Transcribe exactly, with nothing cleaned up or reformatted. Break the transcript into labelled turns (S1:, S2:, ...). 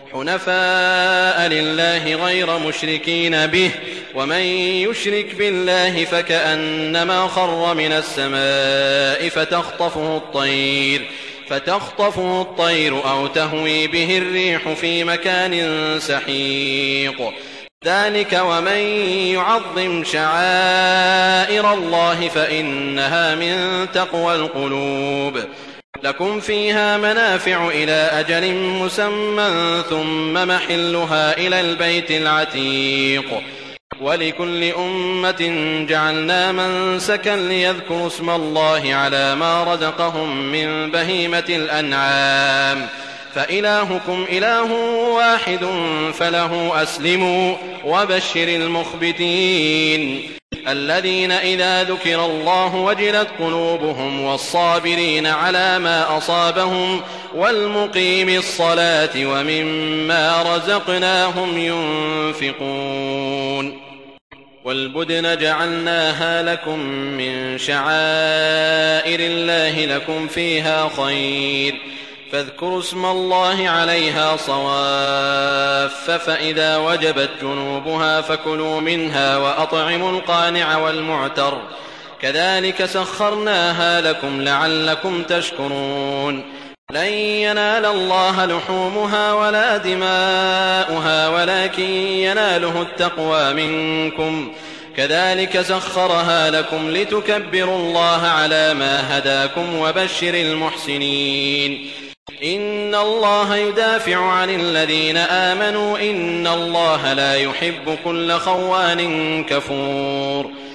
S1: حنفاء لله غير مشركين به، ومن يشرك بالله فكأنما خر من السماء فتخطفه الطير فتخطفه الطير أو تهوي به الريح في مكان سحيق. ذلك ومن يعظم شعائر الله فإنها من تقوى القلوب. لكم فيها منافع إلى أجل مسمى ثم محلها إلى البيت العتيق. ولكل أمة جعلنا منسكا ليذكروا اسم الله على ما رزقهم من بهيمة الأنعام، فإلهكم إله واحد فله أسلموا وبشر المخبتين الذين إذا ذكر الله وجلت قلوبهم والصابرين على ما أصابهم والمقيم الصلاة ومما رزقناهم ينفقون. والبدن جعلناها لكم من شعائر الله لكم فيها خير، فاذكروا اسم الله عليها صواف، فإذا وجبت جنوبها فكلوا منها وأطعموا القانع والمعتر، كذلك سخرناها لكم لعلكم تشكرون. لن ينال الله لحومها ولا دماؤها ولكن يناله التقوى منكم، كذلك سخرها لكم لتكبروا الله على ما هداكم وبشر المحسنين. إن الله يدافع عن الذين آمنوا إن الله لا يحب كل خوان كفور.